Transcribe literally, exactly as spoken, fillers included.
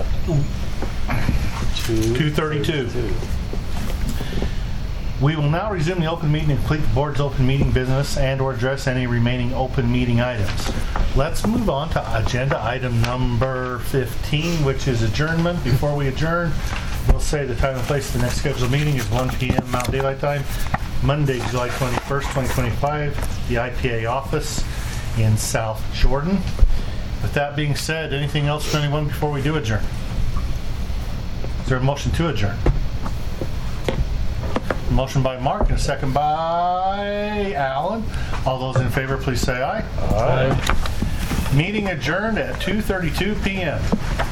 two thirty-two. We will now resume the open meeting and complete the board's open meeting business and or address any remaining open meeting items. Let's move on to agenda item number fifteen, which is adjournment. Before we adjourn, we'll say the time and place of the next scheduled meeting is one p.m. Mountain Daylight Time, Monday, July twenty-first, twenty twenty-five, the I P A office in South Jordan. With that being said, anything else for anyone before we do adjourn? Is there a motion to adjourn? Motion by Mark and a second by Alan. All those in favor, please say aye. Aye. Meeting adjourned at two thirty-two p.m.